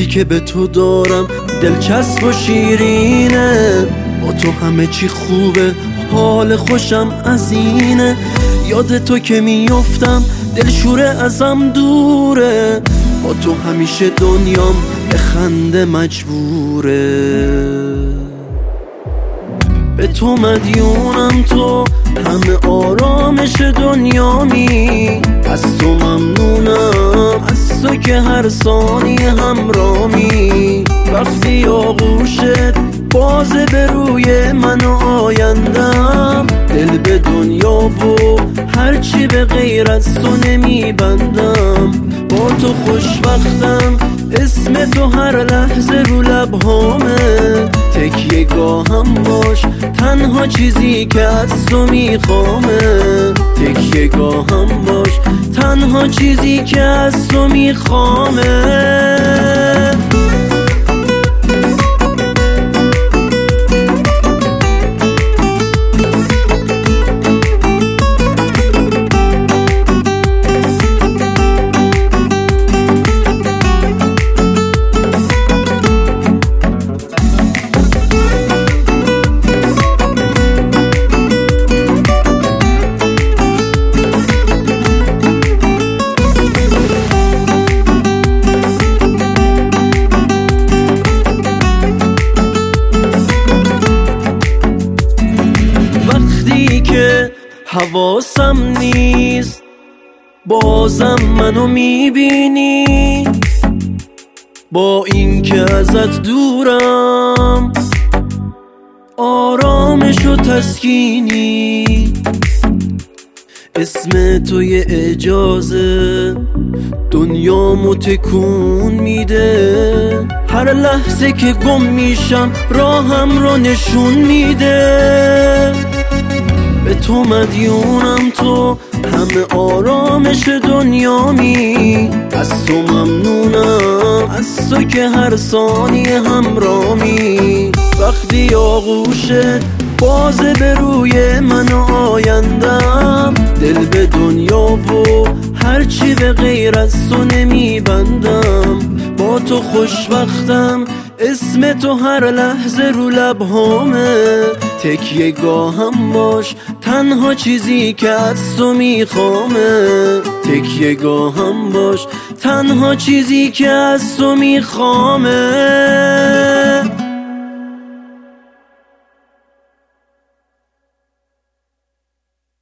که به تو دارم دلچسب و شیرینه، با تو همه چی خوبه، حال خوشم از اینه. یاد تو که میافتم دلشوره ازم دوره، با تو همیشه دنیام به خنده مجبوره. به تو مدیونم، تو همه آرامش دنیامی، از تو ممنونم، از تو که هر ثانیه همرامی. وقتی آغوشت بازه به روی من و آیندم، دل به دنیا و هرچی به غیر از تو نمیبندم. با تو خوشبختم، اسم تو هر لحظه رو لبهامه. تکیه گاهم باش، تنها چیزی که از تو میخوامه. تکیه گاهم باش، تنها چیزی که از تو میخوامه. که حواسم نیست بازم منو میبینی، با این که ازت دورم آرامش و تسکینی. اسم توی اجازه دنیامو تکون میده، هر لحظه که گم میشم راهم رو نشون میده. به تو مدیونم، تو همه آرامش دنیامی، از تو ممنونم، از تو که هر ثانیه همرامی. وقتی آغوشت بازه به روی من و آیندم، دل به دنیا و هرچی به غیر از تو نمیبندم. با تو خوشبختم، اسم تو هر لحظه رو لبهامه. تکیه گاهم باش، تنها چیزی که از تو میخوامه. تکیه گاهم باش، تنها چیزی که از تو میخوامه.